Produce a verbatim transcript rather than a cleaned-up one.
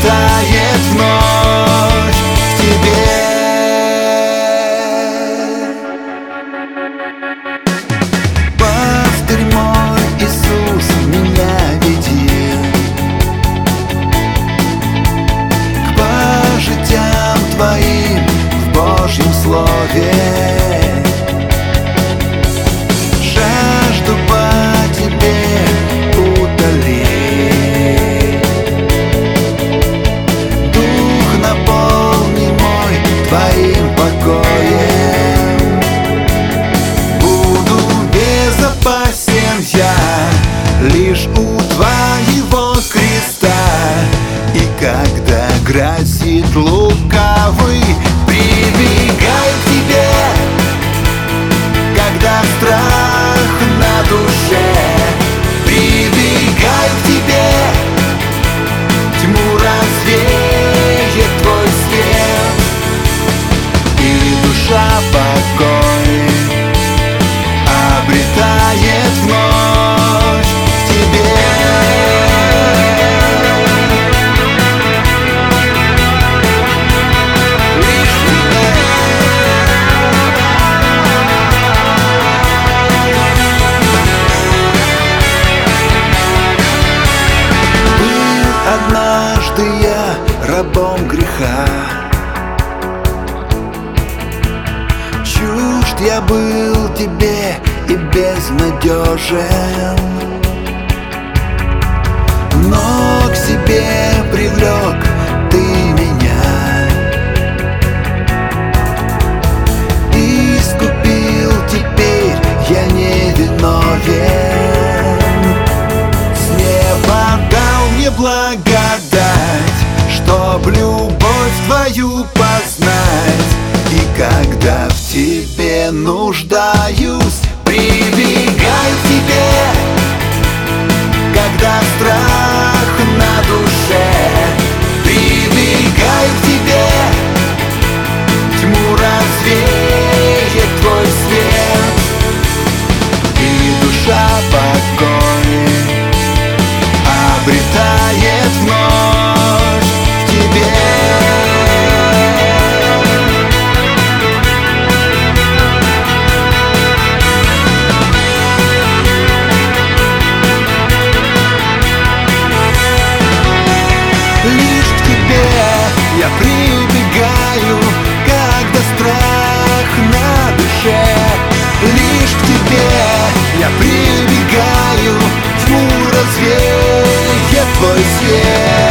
обретает вновь в тебе. Пастырь мой Иисус, меня веди к пажитям Твоим в Божьем Слове. Жажду по Тебе утоли, Дух наполни мой Твоим покоем. Буду безопасен я лишь у Твоего креста, и когда грозит лукавый, прибегаю к Тебе. Когда страх на душе, прибегаю к Тебе. Тьму развеет Твой свет, и душа покой обретает вновь в Тебе. Однажды я рабом греха, чужд я был Тебе и безнадежен, но к себе привлек Ты меня, искупил, теперь я не виновен. С неба дал мне благодать, чтоб любовь Твою познать. И когда в Тебе нуждаюсь, прибегаю к Тебе. Когда страх на душе, прибегаю к Тебе. Тьму развеет Твой свет, и душа покой обретает вновь в Тебе. Лишь к Тебе я прибегаю, когда страх на душе. Лишь к Тебе я прибегаю, тьму развеет Твой свет.